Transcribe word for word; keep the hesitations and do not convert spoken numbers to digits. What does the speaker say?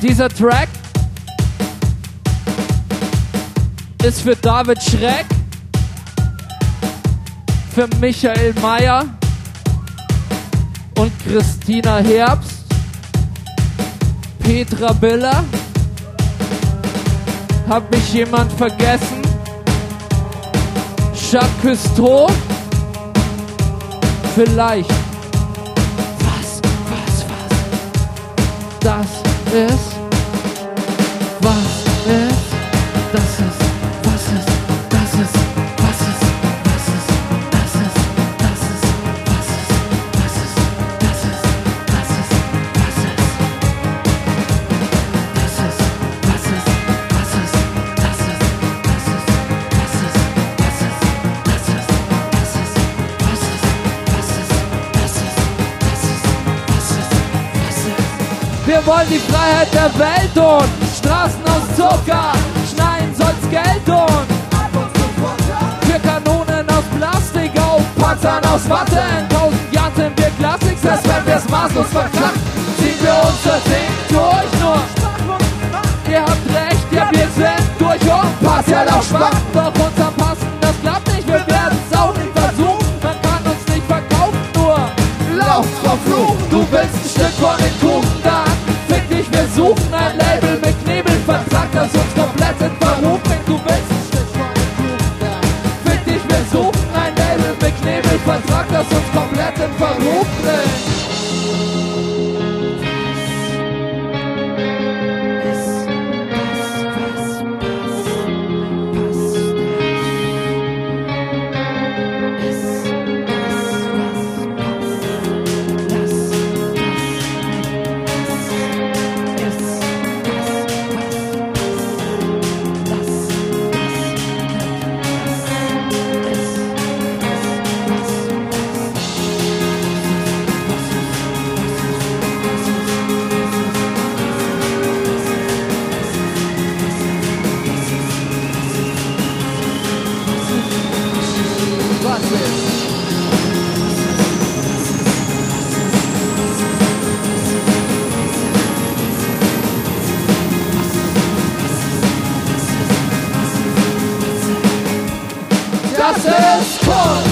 Dieser Track ist für David Schreck, für Michael Mayer und Christina Herbst, Petra Biller. Hab mich jemand vergessen? Jacques Cousteau? Vielleicht. Was, was, was? Das ist, was ist, das ist, was ist, das ist, was ist, was ist, das ist, das ist, was ist, das ist, das ist, das ist, was ist, das ist, was ist, was ist, das ist, das ist, was ist, das ist, das ist, was ist, was ist, was ist, das ist, das ist, was ist, was ist. Wir wollen die Freiheit der Welt und Straßen aus Zucker, schneien soll's Geld und für Kanonen aus Plastik, auf Panzern aus Watte. In tausend Jahren sind wir Klassik, selbst wenn wir's maßlos verklagen, ziehen wir unser Ding durch. Nur ihr habt recht, ja wir sind durch und partiell auf Schwach. Doch unser Passen, das klappt nicht, wir werden's auch nicht versuchen. Man kann uns nicht verkaufen, nur lauf vom Fluch. Du willst ein Stück von den Kuchen, dann fick dich, wir suchen ein Label mit Knebelvertrag, das uns komplett in Verruf bringt. Du willst ein Stück von den Kuchen, dann fick dich, wir suchen ein Label mit Knebelvertrag, das uns komplett in Verruf bringt. Das ist Kunst!